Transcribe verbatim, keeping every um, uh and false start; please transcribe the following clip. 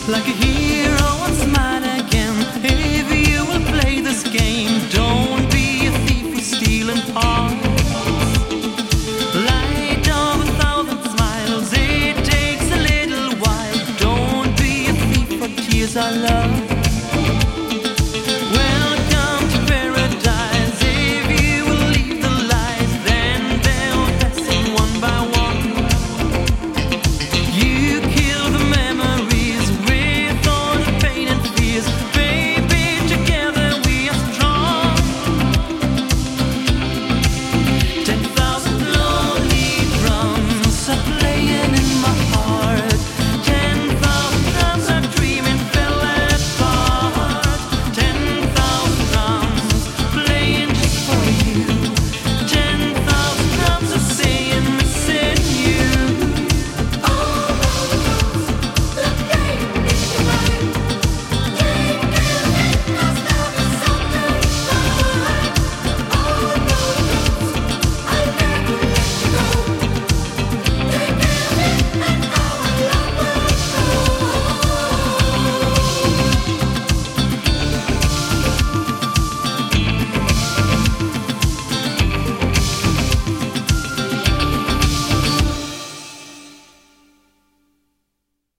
like a hero and smile again. If you will play this game, don't be a thief for stealing hearts. Light of a thousand smiles, it takes a little while. Don't be a thief for tears I love.